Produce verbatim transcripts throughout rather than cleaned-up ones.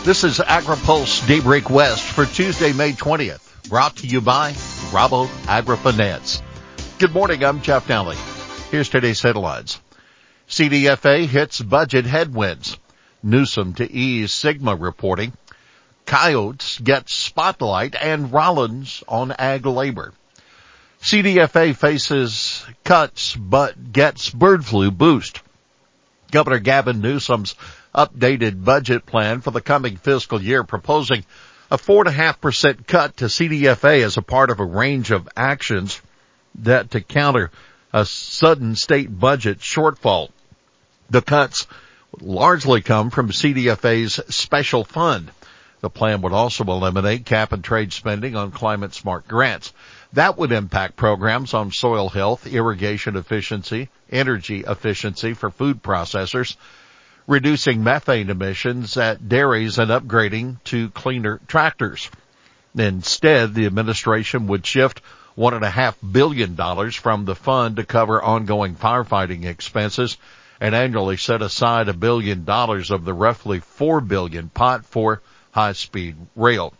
This is AgriPulse Daybreak West for Tuesday, May twentieth, brought to you by Rabo AgriFinance. Good morning, I'm Jeff Dowling. Here's today's headlines. C D F A hits budget headwinds. Newsom to ease SGMA reporting. Coyotes get spotlight and Rollins on ag labor. C D F A faces cuts but gets bird flu boost. Governor Gavin Newsom's updated budget plan for the coming fiscal year proposing a four point five percent cut to C D F A as a part of a range of actions that to counter a sudden state budget shortfall. The cuts would largely come from C D F A's special fund. The plan would also eliminate cap and trade spending on climate smart grants. That would impact programs on soil health, irrigation efficiency, energy efficiency for food processors, reducing methane emissions at dairies and upgrading to cleaner tractors. Instead, the administration would shift one and a half billion dollars from the fund to cover ongoing firefighting expenses and annually set aside a billion dollars of the roughly four billion pot for high-speed rail.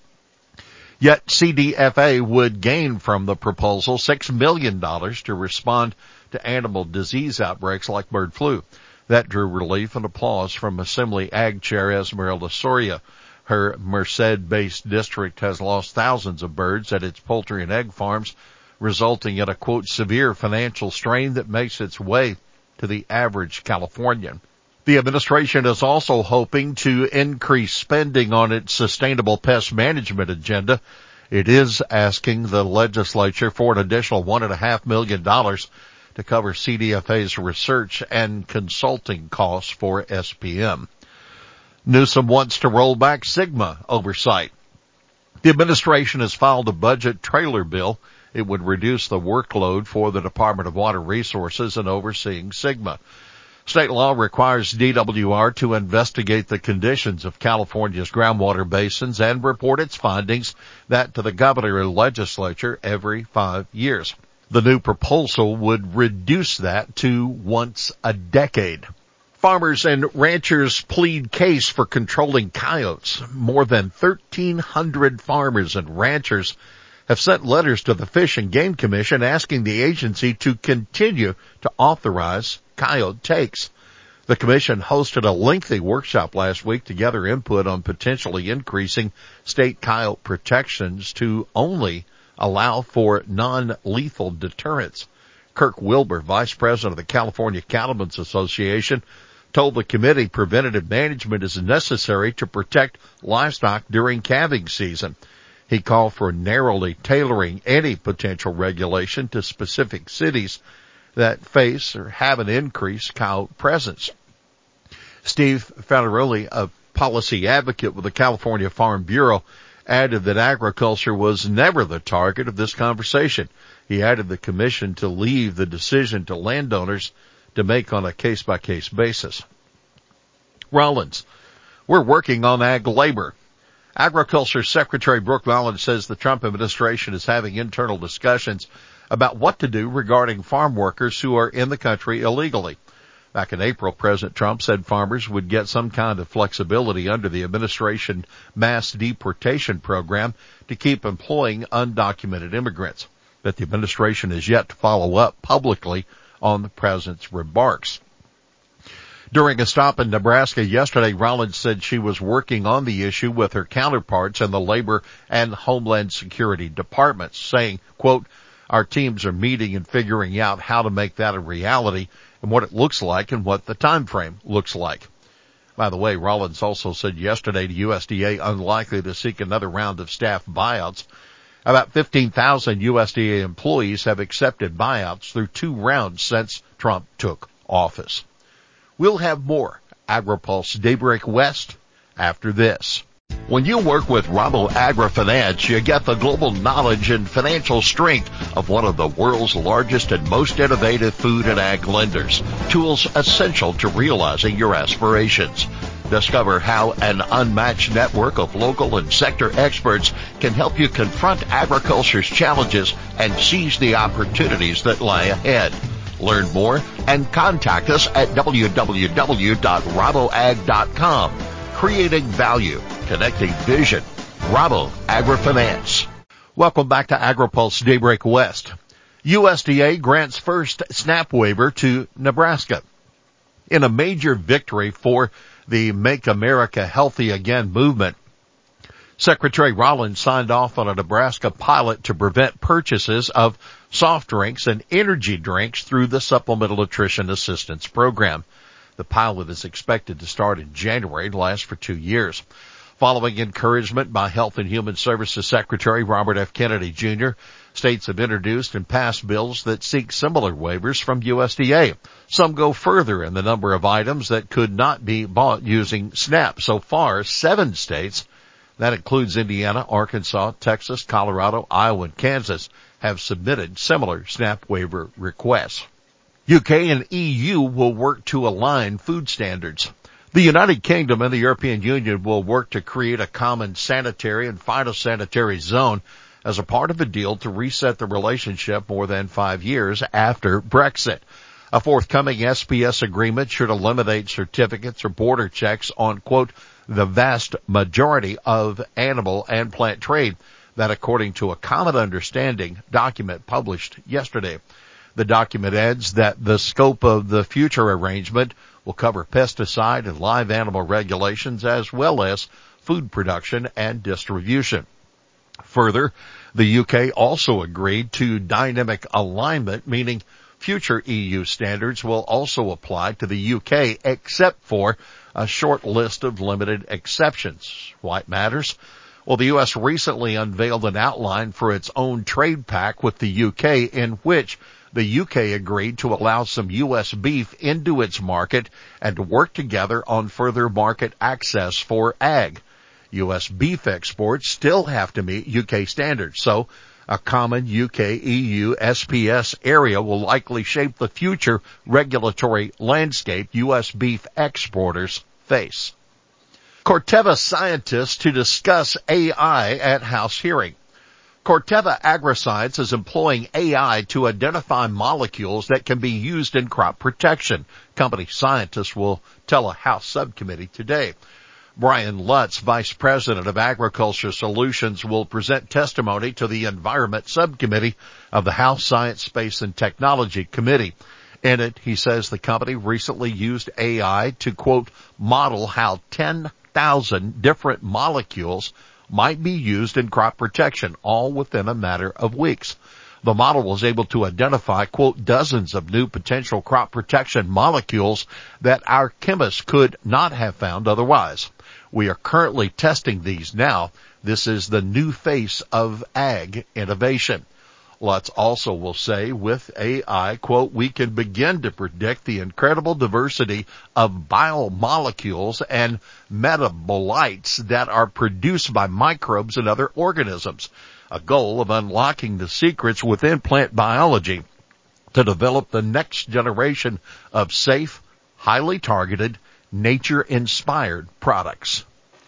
Yet C D F A would gain from the proposal six million dollars to respond to animal disease outbreaks like bird flu. That drew relief and applause from Assembly Ag Chair Esmeralda Soria. Her Merced-based district has lost thousands of birds at its poultry and egg farms, resulting in a, quote, severe financial strain that makes its way to the average Californian. The administration is also hoping to increase spending on its sustainable pest management agenda. It is asking the legislature for an additional one and a half million dollars to cover C D F A's research and consulting costs for S P M. Newsom wants to roll back SGMA oversight. The administration has filed a budget trailer bill. It would reduce the workload for the Department of Water Resources in overseeing SGMA. State law requires D W R to investigate the conditions of California's groundwater basins and report its findings that to the governor and legislature every five years. The new proposal would reduce that to once a decade. Farmers and ranchers plead case for controlling coyotes. More than thirteen hundred farmers and ranchers have sent letters to the Fish and Game Commission asking the agency to continue to authorize coyote takes. The commission hosted a lengthy workshop last week to gather input on potentially increasing state coyote protections to only allow for non-lethal deterrents. Kirk Wilbur, vice president of the California Cattlemen's Association, told the committee preventative management is necessary to protect livestock during calving season. He called for narrowly tailoring any potential regulation to specific cities that face or have an increased coyote presence. Steve Federelli, a policy advocate with the California Farm Bureau, added that agriculture was never the target of this conversation. He added the commission to leave the decision to landowners to make on a case-by-case basis. Rollins, we're working on ag labor. Agriculture Secretary Brooke Rollins says the Trump administration is having internal discussions about what to do regarding farm workers who are in the country illegally. Back in April, President Trump said farmers would get some kind of flexibility under the administration mass deportation program to keep employing undocumented immigrants. But the administration has yet to follow up publicly on the president's remarks. During a stop in Nebraska yesterday, Rollins said she was working on the issue with her counterparts in the Labor and Homeland Security departments, saying, quote, our teams are meeting and figuring out how to make that a reality and what it looks like and what the time frame looks like. By the way, Rollins also said yesterday to U S D A unlikely to seek another round of staff buyouts. About fifteen thousand U S D A employees have accepted buyouts through two rounds since Trump took office. We'll have more AgriPulse Daybreak West after this. When you work with Rabo AgriFinance, you get the global knowledge and financial strength of one of the world's largest and most innovative food and ag lenders. Tools essential to realizing your aspirations. Discover how an unmatched network of local and sector experts can help you confront agriculture's challenges and seize the opportunities that lie ahead. Learn more and contact us at w w w dot rabo ag dot com. Creating value connecting vision. Rabo AgriFinance. Welcome back to AgriPulse Daybreak West. U S D A grants first SNAP waiver to Nebraska. In a major victory for the Make America Healthy Again movement, Secretary Rollins signed off on a Nebraska pilot to prevent purchases of soft drinks and energy drinks through the Supplemental Nutrition Assistance Program. The pilot is expected to start in January and last for two years. Following encouragement by Health and Human Services Secretary Robert F. Kennedy, Junior, states have introduced and passed bills that seek similar waivers from U S D A. Some go further in the number of items that could not be bought using SNAP. So far, seven states, that includes Indiana, Arkansas, Texas, Colorado, Iowa, and Kansas, have submitted similar SNAP waiver requests. U K and E U will work to align food standards. The United Kingdom and the European Union will work to create a common sanitary and phytosanitary zone as a part of a deal to reset the relationship more than five years after Brexit. A forthcoming S P S agreement should eliminate certificates or border checks on, quote, the vast majority of animal and plant trade. That according to a common understanding document published yesterday. The document adds that the scope of the future arrangement will cover pesticide and live animal regulations as well as food production and distribution. Further, the U K also agreed to dynamic alignment, meaning future E U standards will also apply to the U K except for a short list of limited exceptions. Why it matters? Well, the U S recently unveiled an outline for its own trade pact with the U K in which the U K agreed to allow some U S beef into its market and to work together on further market access for ag. U S beef exports still have to meet U K standards, so a common U K E U S P S area will likely shape the future regulatory landscape U S beef exporters face. Corteva scientists to discuss A I at House hearing. Corteva Agriscience is employing A I to identify molecules that can be used in crop protection. Company scientists will tell a House subcommittee today. Brian Lutz, Vice President of Agriculture Solutions, will present testimony to the Environment Subcommittee of the House Science, Space, and Technology Committee. In it, he says the company recently used A I to, quote, model how ten thousand different molecules might be used in crop protection, all within a matter of weeks. The model was able to identify, quote, dozens of new potential crop protection molecules that our chemists could not have found otherwise. We are currently testing these now. This is the new face of ag innovation. Lutz also will say with A I, quote, we can begin to predict the incredible diversity of biomolecules and metabolites that are produced by microbes and other organisms, a goal of unlocking the secrets within plant biology to develop the next generation of safe, highly targeted, nature-inspired products.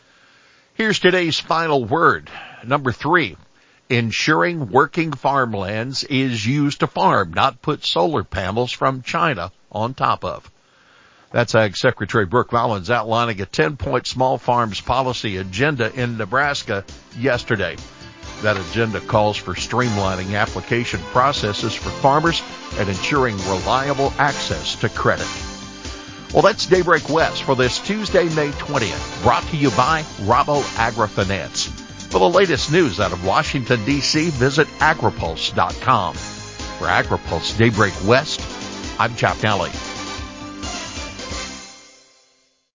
Here's today's final word, number three. Ensuring working farmlands is used to farm, not put solar panels from China on top of. That's Ag Secretary Brooke Rollins outlining a ten-point small farms policy agenda in Nebraska yesterday. That agenda calls for streamlining application processes for farmers and ensuring reliable access to credit. Well, that's Daybreak West for this Tuesday, May twentieth, brought to you by Rabo AgriFinance. For the latest news out of Washington, D C, visit agripulse dot com. For AgriPulse Daybreak West, I'm Chap Nally.